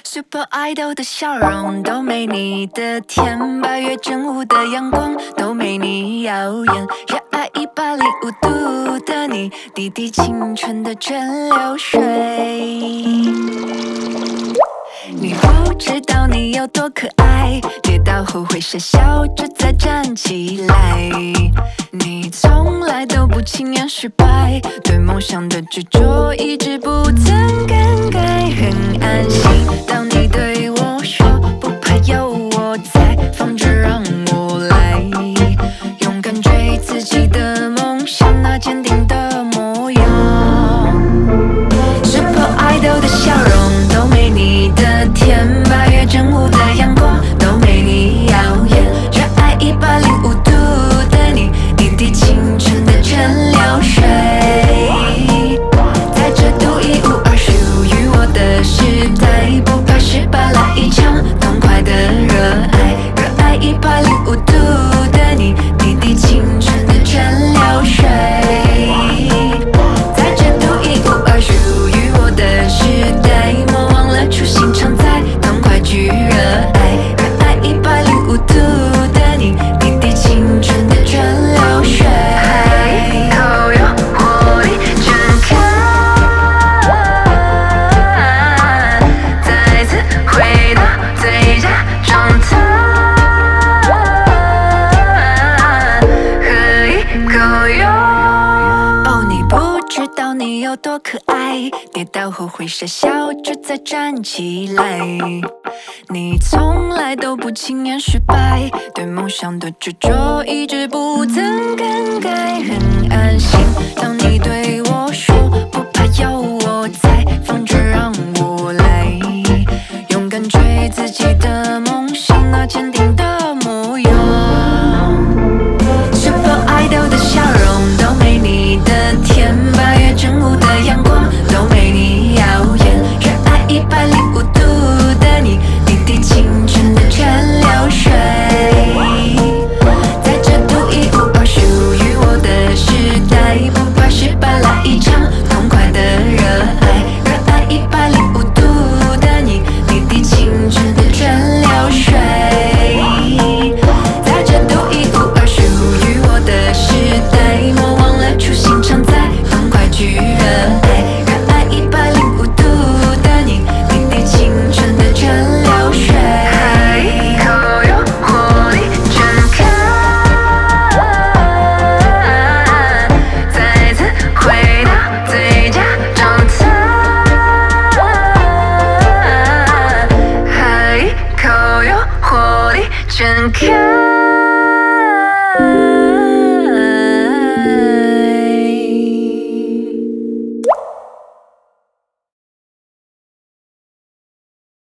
Super Idol 的笑容都没你的甜，8月正午的阳光都没你耀眼，热爱105度的你，滴滴青春的蒸馏水。你不知道你有多可爱，跌倒后会傻笑着再站起来。你从来都不轻言失败，对梦想的执着一直不曾更改，很安心。当你对我说不怕有我在，放着让我来，勇敢追自己的梦想，那坚定的模样。Super Idol 的笑容都没你的甜，8月正午的阳光都没你耀眼，热爱105度的你，滴滴青春的蒸馏水，在这独一无二属于我的时代，不怕失败，来一场痛快的热爱，热爱105度的你，滴滴青春的蒸馏水，在这独一无二属于我的时代，莫忘了初心常在，痛快去热爱，热爱105度的你，滴滴青春的蒸馏水，口有活力正开，再次回到最佳状态，喝一口哟。哦，你不知道你有多可爱，跌倒后会傻笑着再站起来。你从来都不轻言失败，对梦想的执着一直不曾更改，很安心。当你对我说不怕有我在，放着让我来，勇敢追自己的梦想，那坚定的模样。Super Idol 的笑容都没你的甜，8月正午的阳光都没你耀眼，热爱105度的你，滴滴青春的蒸馏水，在这独一无二属于我的时代，不怕失败，来一场痛快的热爱，热爱105度的你，滴滴青春的蒸馏水，在这独一无二属于我的时代，莫忘了初心常在，痛快去热爱，热爱105度的你，滴滴青春的蒸馏水，喝一口有活力正开，再次回到最佳状态，喝一口有活力正开。